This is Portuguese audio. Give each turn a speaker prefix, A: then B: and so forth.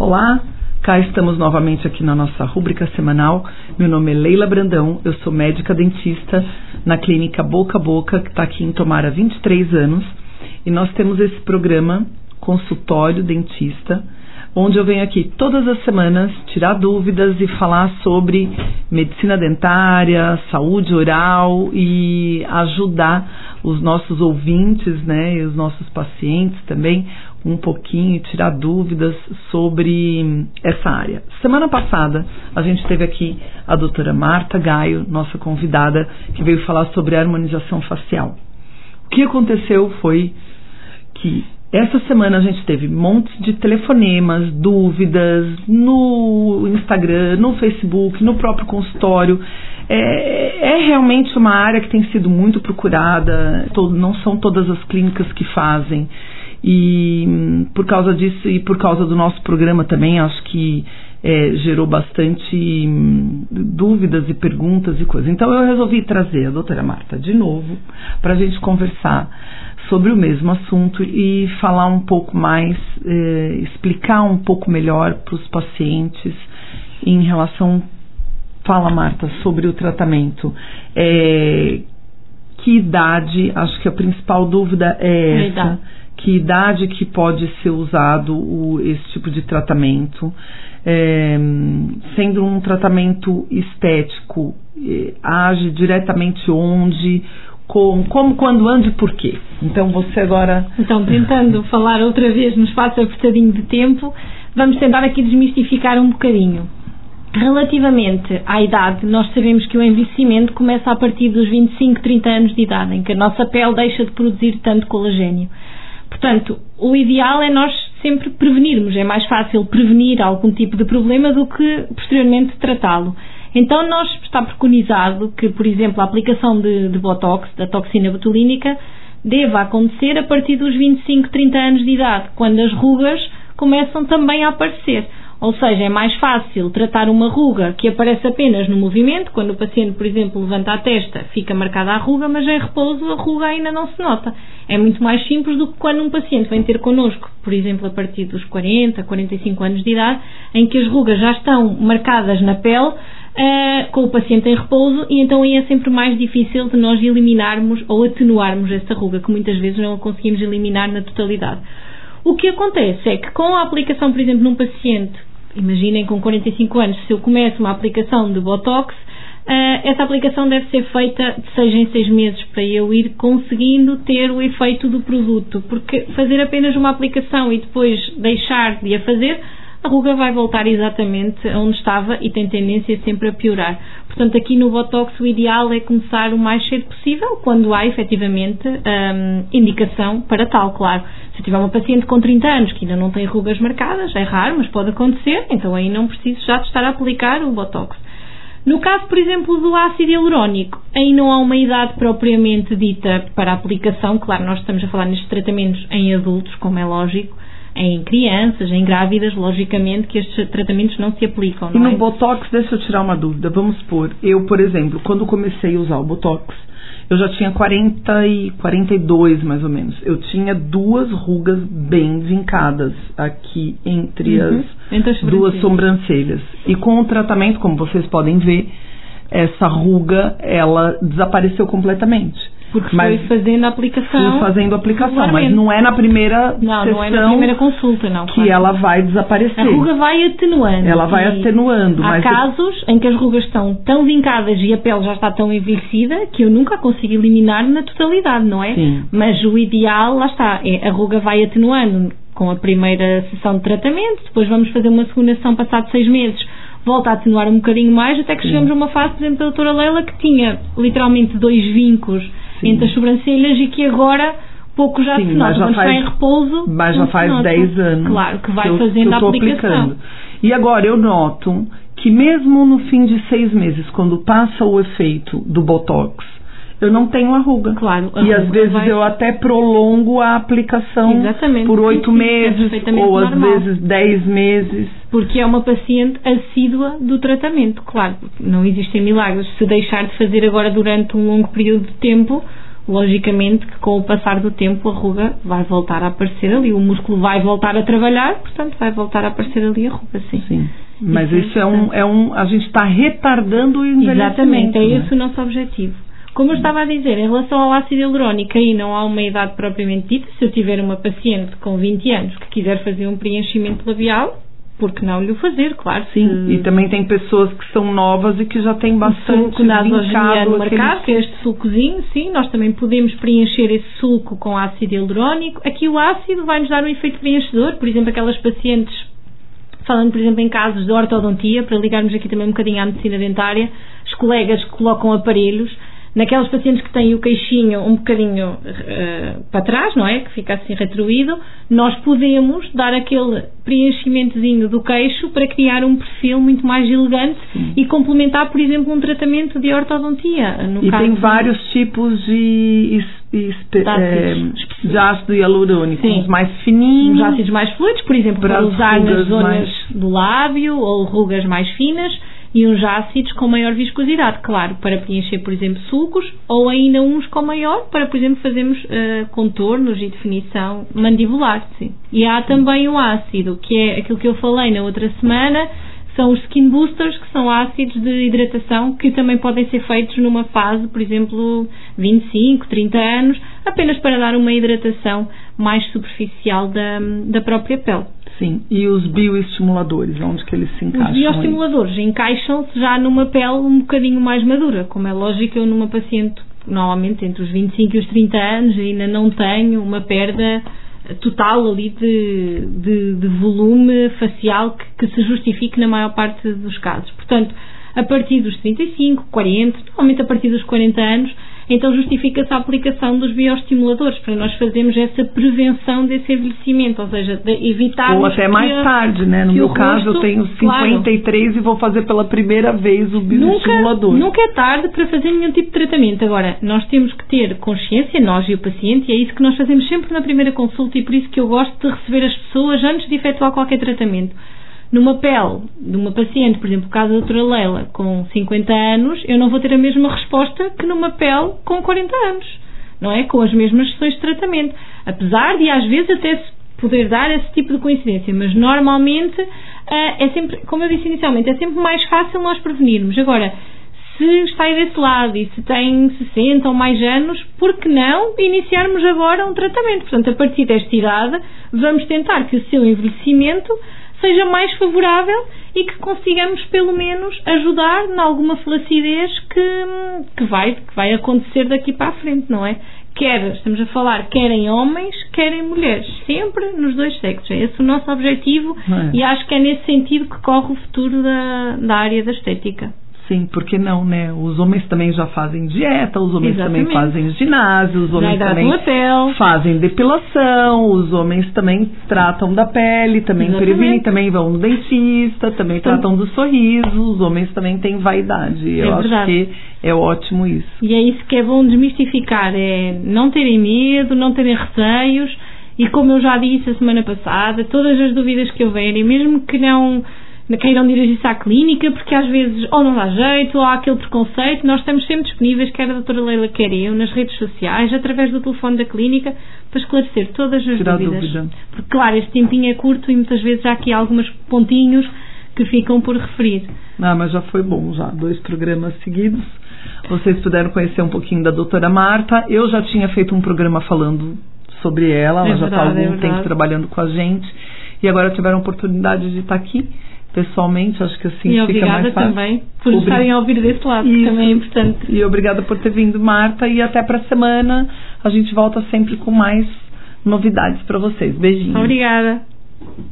A: Olá, cá estamos novamente aqui na nossa rúbrica semanal. Meu nome é Leila Brandão, eu sou médica dentista na clínica Boca a Boca, que está aqui em Tomar há 23 anos. E nós temos esse programa, Consultório Dentista, onde eu venho aqui todas as semanas tirar dúvidas e falar sobre medicina dentária, saúde oral e ajudar os nossos ouvintes, né, e os nossos pacientes também um pouquinho, tirar dúvidas sobre essa área. Semana passada a gente teve aqui a doutora Marta Gaio, nossa convidada, que veio falar sobre a harmonização facial. O que aconteceu foi que essa semana a gente teve montes de telefonemas, dúvidas no Instagram, no Facebook, no próprio consultório. É realmente uma área que tem sido muito procurada, não são todas as clínicas que fazem. E por causa disso e por causa do nosso programa também, acho que gerou bastante dúvidas e perguntas e coisas. Então eu resolvi trazer a doutora Marta de novo para a gente conversar sobre o mesmo assunto e falar um pouco mais, explicar um pouco melhor para os pacientes em relação... Fala, Marta, sobre o tratamento. Que idade, acho que a principal dúvida é essa, que idade que pode ser usado esse tipo de tratamento, sendo um tratamento estético, age diretamente onde... Como, quando, onde e porquê. Então você agora...
B: Então, tentando falar outra vez no espaço apertadinho de tempo, vamos tentar aqui desmistificar um bocadinho. Relativamente à idade, nós sabemos que o envelhecimento começa a partir dos 25, 30 anos de idade, em que a nossa pele deixa de produzir tanto colagênio. Portanto, o ideal é nós sempre prevenirmos. É mais fácil prevenir algum tipo de problema do que posteriormente tratá-lo. Então, está preconizado que, por exemplo, a aplicação de Botox, da toxina botulínica, deva acontecer a partir dos 25, 30 anos de idade, quando as rugas começam também a aparecer. Ou seja, é mais fácil tratar uma ruga que aparece apenas no movimento, quando o paciente, por exemplo, levanta a testa, fica marcada a ruga, mas em repouso a ruga ainda não se nota. É muito mais simples do que quando um paciente vem ter connosco, por exemplo, a partir dos 40, 45 anos de idade, em que as rugas já estão marcadas na pele, com o paciente em repouso, e então aí é sempre mais difícil de nós eliminarmos ou atenuarmos essa ruga, que muitas vezes não a conseguimos eliminar na totalidade. O que acontece é que com a aplicação, por exemplo, num paciente, imaginem com 45 anos, se eu começo uma aplicação de Botox, essa aplicação deve ser feita de 6 em 6 meses para eu ir conseguindo ter o efeito do produto, porque fazer apenas uma aplicação e depois deixar de a fazer, a ruga vai voltar exatamente onde estava e tem tendência sempre a piorar. Portanto, aqui no Botox o ideal é começar o mais cedo possível, quando há efetivamente indicação para tal, claro. Se tiver uma paciente com 30 anos que ainda não tem rugas marcadas, é raro, mas pode acontecer, então aí não preciso já de estar a aplicar o Botox. No caso, por exemplo, do ácido hialurónico, aí não há uma idade propriamente dita para a aplicação. Claro, nós estamos a falar nestes tratamentos em adultos, como é lógico. Em crianças, em grávidas, logicamente que estes tratamentos não se aplicam.
A: E no Botox, deixa eu tirar uma dúvida. Vamos supor, eu, por exemplo, quando comecei a usar o Botox, eu já tinha 40 e 42, mais ou menos. Eu tinha 2 rugas bem vincadas aqui entre as duas sobrancelhas. E com o tratamento, como vocês podem ver, essa ruga, ela desapareceu completamente.
B: Porque foi fazendo a aplicação.
A: Fui fazendo a aplicação, mas não é na primeira sessão.
B: Não é na primeira consulta, não.
A: Que ela vai desaparecer.
B: A ruga vai atenuando.
A: Ela vai atenuando.
B: Há casos em que as rugas estão tão vincadas e a pele já está tão envelhecida que eu nunca consigo eliminar na totalidade, não é?
A: Sim.
B: Mas o ideal, lá está, a ruga vai atenuando com a primeira sessão de tratamento, depois vamos fazer uma segunda sessão passado 6 meses, volta a atenuar um bocadinho mais, até que chegamos a uma fase, por exemplo, da doutora Leila, que tinha literalmente 2 vincos entre as sobrancelhas e que agora pouco já se nota. Quando está em repouso,
A: mas já faz 10 anos.
B: Claro, que vai fazendo a aplicação.
A: Aplicando. E agora eu noto que mesmo no fim de 6 meses, quando passa o efeito do Botox, eu não tenho a ruga.
B: Claro.
A: E às vezes eu até prolongo a aplicação por 8 meses, ou às vezes 10 meses.
B: Porque é uma paciente assídua do tratamento. Claro, não existem milagres. Se deixar de fazer agora durante um longo período de tempo, logicamente que com o passar do tempo a ruga vai voltar a aparecer ali, o músculo vai voltar a trabalhar, portanto vai voltar a aparecer ali a ruga, sim.
A: Sim. Mas isso a gente está retardando o envelhecimento.
B: Exatamente, é esse o nosso objetivo. Como eu estava a dizer, em relação ao ácido hialurônico, aí não há uma idade propriamente dita. Se eu tiver uma paciente com 20 anos que quiser fazer um preenchimento labial, por que não lhe o fazer, claro.
A: Sim, e também tem pessoas que são novas e que já têm bastante
B: sulco nasogeniano marcado, que é este sulcozinho, sim, nós também podemos preencher esse sulco com ácido hialurônico. Aqui o ácido vai nos dar um efeito preenchedor, por exemplo, aquelas pacientes, falando por exemplo em casos de ortodontia, para ligarmos aqui também um bocadinho à medicina dentária, os colegas que colocam aparelhos, naquelas pacientes que têm o queixinho um bocadinho para trás, não é? Que fica assim retroído, nós podemos dar aquele preenchimentozinho do queixo para criar um perfil muito mais elegante e complementar, por exemplo, um tratamento de ortodontia.
A: E tem vários tipos de ácido hialurônico, uns mais fininhos,
B: os ácidos mais fluidos, por exemplo, para usar nas zonas do lábio ou rugas mais finas, e uns ácidos com maior viscosidade, claro, para preencher, por exemplo, sulcos, ou ainda uns com maior, para, por exemplo, fazermos contornos e definição mandibular, sim. E há também o ácido, que é aquilo que eu falei na outra semana, são os skin boosters, que são ácidos de hidratação, que também podem ser feitos numa fase, por exemplo, 25, 30 anos, apenas para dar uma hidratação mais superficial da própria pele.
A: Sim, e os bioestimuladores, onde que eles se encaixam? Os
B: bioestimuladores encaixam-se já numa pele um bocadinho mais madura. Como é lógico, eu numa paciente, normalmente entre os 25 e os 30 anos, ainda não tenho uma perda total ali de volume facial que se justifique na maior parte dos casos. Portanto, a partir dos 35, 40, normalmente a partir dos 40 anos, então justifica-se a aplicação dos bioestimuladores para nós fazermos essa prevenção desse envelhecimento, ou seja, de evitar...
A: Ou até mais tarde, né? No meu caso, eu tenho 53 e vou fazer pela primeira vez o bioestimulador.
B: Nunca é tarde para fazer nenhum tipo de tratamento. Agora, nós temos que ter consciência, nós e o paciente, e é isso que nós fazemos sempre na primeira consulta, e por isso que eu gosto de receber as pessoas antes de efetuar qualquer tratamento. Numa pele de uma paciente, por exemplo, o caso da doutora Leila, com 50 anos, eu não vou ter a mesma resposta que numa pele com 40 anos, não é? Com as mesmas sessões de tratamento. Apesar de, às vezes, até se poder dar esse tipo de coincidência, mas normalmente é sempre, como eu disse inicialmente, é sempre mais fácil nós prevenirmos. Agora, se está aí desse lado e se tem 60 ou mais anos, por que não iniciarmos agora um tratamento? Portanto, a partir desta idade, vamos tentar que o seu envelhecimento seja mais favorável e que consigamos pelo menos ajudar em alguma flacidez que vai acontecer daqui para a frente, não é? Estamos a falar quer em homens, quer em mulheres, sempre nos dois sexos. É esse o nosso objetivo e acho que é nesse sentido que corre o futuro da área da estética.
A: Sim, porque não, né? Os homens também já fazem dieta, os homens também fazem ginásio, os homens também fazem depilação, os homens também tratam da pele, também previnem, também vão no dentista, também tratam do sorriso, os homens também têm vaidade. Eu acho que é ótimo isso.
B: E é isso que é bom desmistificar, é não terem medo, não terem receios, e como eu já disse a semana passada, todas as dúvidas que houverem, mesmo que não queiram dirigir-se à clínica, porque às vezes ou não dá jeito, ou há aquele preconceito, nós estamos sempre disponíveis, quer a doutora Leila, quer eu, nas redes sociais, através do telefone da clínica, para esclarecer todas as dúvidas. Porque, claro, este tempinho é curto e muitas vezes há aqui alguns pontinhos que ficam por referir.
A: Mas já foi bom, já 2 programas seguidos. Vocês puderam conhecer um pouquinho da doutora Marta. Eu já tinha feito um programa falando sobre ela já está há algum tempo trabalhando com a gente, e agora tiveram a oportunidade de estar aqui pessoalmente, acho que assim
B: e
A: fica mais fácil.
B: E obrigada também por estarem a ouvir desse lado, que também é importante.
A: E obrigada por ter vindo, Marta, e até para a semana a gente volta sempre com mais novidades para vocês. Beijinhos.
B: Obrigada.